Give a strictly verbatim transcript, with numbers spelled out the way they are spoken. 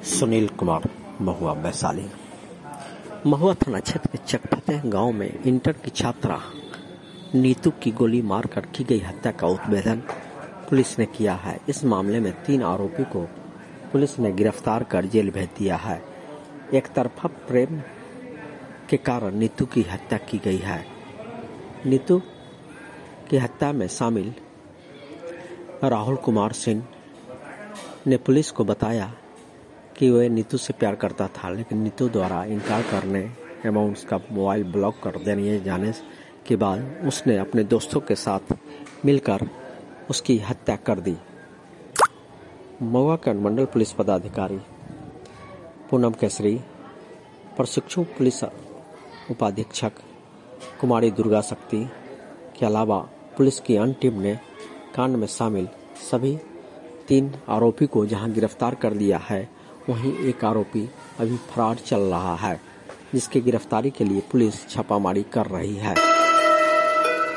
सुनील कुमार, महुआ वैशाली। महुआ थाना क्षेत्र के चकफतेह गांव में इंटर की छात्रा नीतू की गोली मारकर की गई हत्या का उद्भेदन पुलिस ने किया है। इस मामले में तीन आरोपी को पुलिस ने गिरफ्तार कर जेल भेज दिया है। एक तरफा प्रेम के कारण नीतू की हत्या की गई है। नीतू की हत्या में शामिल राहुल कुमार सिंह ने पुलिस को बताया कि वह नीतू से प्यार करता था, लेकिन नीतू द्वारा इनकार करने एवं उसका मोबाइल ब्लॉक कर देने जाने के बाद उसने अपने दोस्तों के साथ मिलकर उसकी हत्या कर दी। महुआ के अनुमंडल पुलिस पदाधिकारी पूनम केसरी, प्रशिक्षु पुलिस उपाधीक्षक कुमारी दुर्गा शक्ति के अलावा पुलिस की अन्य टीम ने कांड में शामिल सभी तीन आरोपी को जहां गिरफ्तार कर लिया है, वहीं एक आरोपी अभी फरार चल रहा है, जिसकी गिरफ्तारी के लिए पुलिस छापामारी कर रही है।